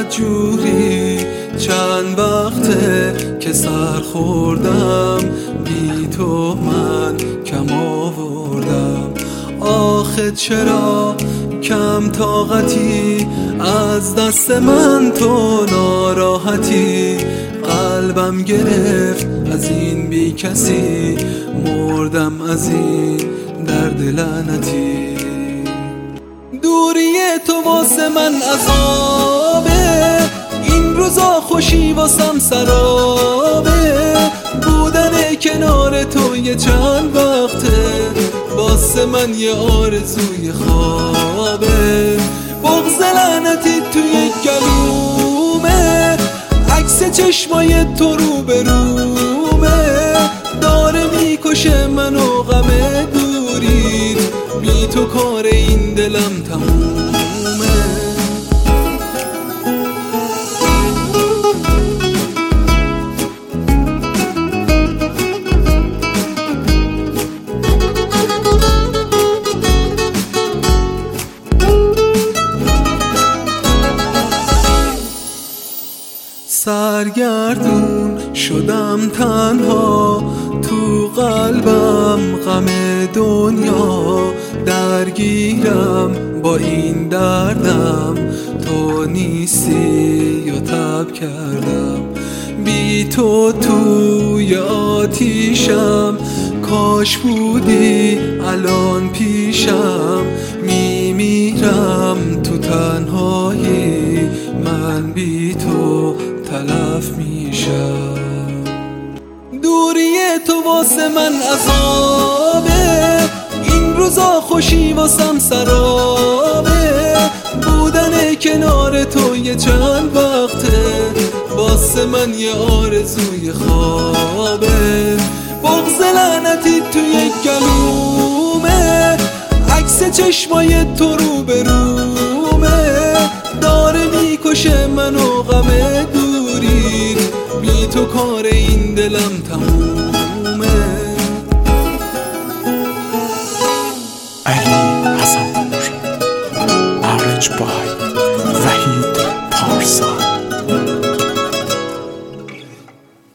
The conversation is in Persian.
بدجوری چند وقته که سر خوردم، بی تو من کم آوردم. آخه چرا کم طاقتی، از دست من تو ناراحتی. قلبم گرفت از این بی کسی، مردم از این درد لعنتی. دوری تو واسه من عذابه، این روزا خوشی واسم سرابه. بودن کنار تو یه چند وقته، واسه من یه آرزوی خوابه. بغض لعنتی توی گلومه، عکس چشمای تو رو به رومه. داره میکشه منو غم دوریت، بی تو کار این دلم تمومه. سرگردون شدم تنها، تو قلبم غم دنیا. درگیرم با این دردم، تو نیستی یا تب کردم. بی تو توی آتیشم، کاش بودی الان پیشم. میمیرم تو تنهایی، من بی تو تلف میشم. دوری تو واسه من عذابه، این روزا خوشی واسم سرابه. بودن کنار تو یه چند وقته، واسه من یه آرزوی خوابه. بغض لعنتی توی گلومه، عکس چشمای تو رو به رومه. داره میکشه منو غم دوریت، بی تو کار این دلم تموم.